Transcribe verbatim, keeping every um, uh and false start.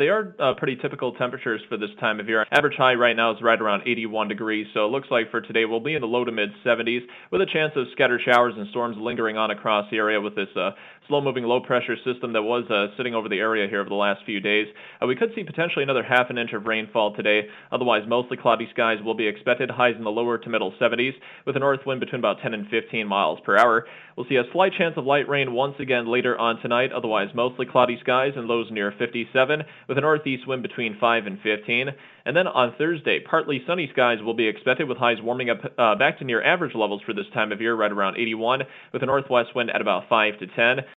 They are uh, pretty typical temperatures for this time of year. Average high right now is right around eighty-one degrees, so it looks like for today we'll be in the low to mid seventies with a chance of scattered showers and storms lingering on across the area with this uh, slow-moving low-pressure system that was uh, sitting over the area here over the last few days. Uh, we could see potentially another half an inch of rainfall today. Otherwise, mostly cloudy skies will be expected. Highs in the lower to middle seventies with a north wind between about ten and fifteen miles per hour. We'll see a slight chance of light rain once again later on tonight. Otherwise, mostly cloudy skies and lows near fifty-seven with a northeast wind between five and fifteen. And then on Thursday, partly sunny skies will be expected with highs warming up uh, back to near average levels for this time of year, right around eighty-one, with a northwest wind at about five to ten.